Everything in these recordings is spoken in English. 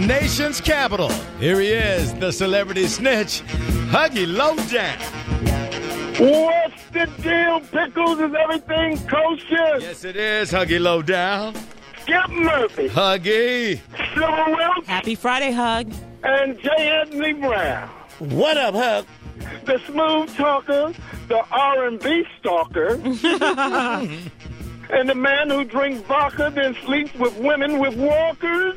nation's capital. Here he is, the celebrity snitch, Huggy Lowdown. What's the deal, Pickles? Is everything kosher? Yes, it is, Huggy Lowdown. Skip Murphy. Huggy. Silver Wilkes. Happy Friday, Hug. And J. Anthony Brown. What up, Hug? The smooth talker, the R&B stalker, and the man who drinks vodka then sleeps with women with walkers.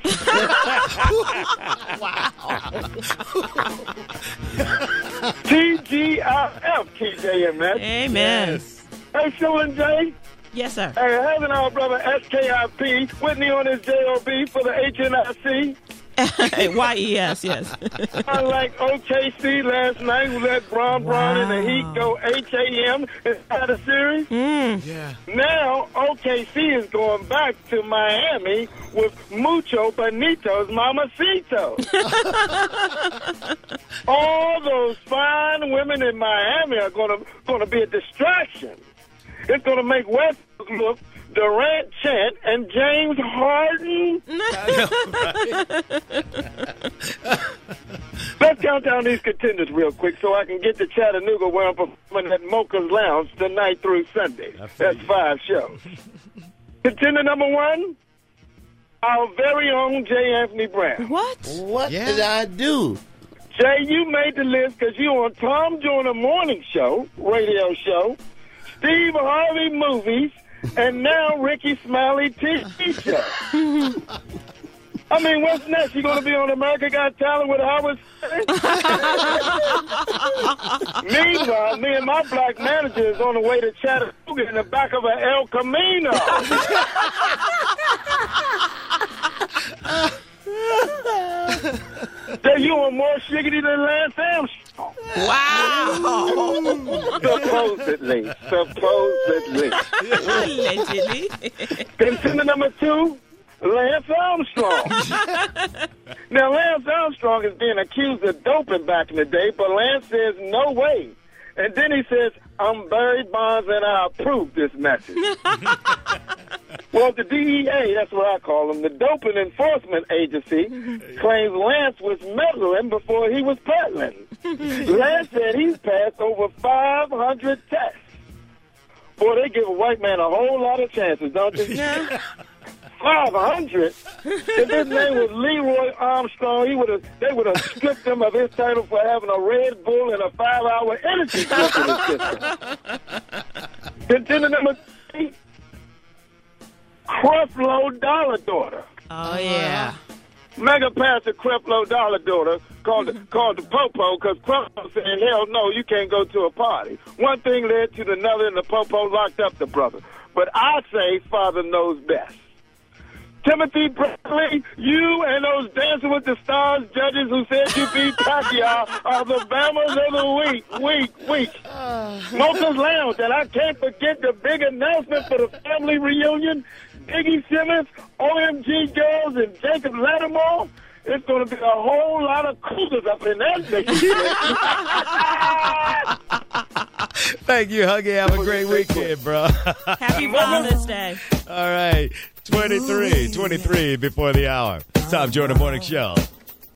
Wow. TGIF, TJMS. Amen. Yes. Hey, Phil and Jay. Yes, sir. Hey, having our brother SKIP, Whitney on his JOB for the HNIC. YES, yes. Unlike OKC last night, who let Bron and the Heat go HAM inside the series. Yeah. Now, OKC is going back to Miami with Mucho Benito's Mamacito. All those fine women in Miami are going to be a distraction. It's going to make Westbrook look Durant, Chant, and James Harden. Let's count down these contenders real quick so I can get to Chattanooga where I'm performing at Mocha's Lounge tonight through Sunday. That's 5 shows. Contender number 1, our very own J. Anthony Brown. What? What did I do? Jay, you made the list because you on Tom Joyner Morning Show, radio show, Steve Harvey movies, and now Ricky Smiley TV show. I mean, what's next? You going to be on America Got Talent with Howard Stern? Meanwhile, me and my black manager is on the way to Chattanooga in the back of an El Camino. That you are more shiggity than Lance Armstrong. Wow. Supposedly. Allegedly. Contender number 2, Lance Armstrong. Now, Lance Armstrong is being accused of doping back in the day, but Lance says, no way. And then he says, I'm Barry Bonds and I approve this message. Well, the DEA, that's what I call them, the Doping Enforcement Agency, claims Lance was meddling before he was peddling. Lance said he's passed over 500 tests. Boy, they give a white man a whole lot of chances, don't they? 500? If his name was Leroy Armstrong, they would have stripped him of his title for having a Red Bull and a 5-hour energy drink in his system. Contender number 3, Creflo Dollar Daughter. Oh, yeah. Mega Pastor Creflo Dollar Daughter called the Popo because Creflo said, hell no, you can't go to a party. One thing led to another and the Popo locked up the brother. But I say Father knows best. Timothy Bradley, you and those Dancing with the Stars judges who said you beat Pacquiao are the Bammers of the week. Mocha's Lounge, and I can't forget the big announcement for the family reunion. Iggy Simmons, OMG Girls, and Jacob Lattimore. It's going to be a whole lot of cougars up in that bitch. Thank you, Huggy. Have a great weekend, bro. Happy Father's Day. All right. 23 before the hour. Tom Joyner Morning Show.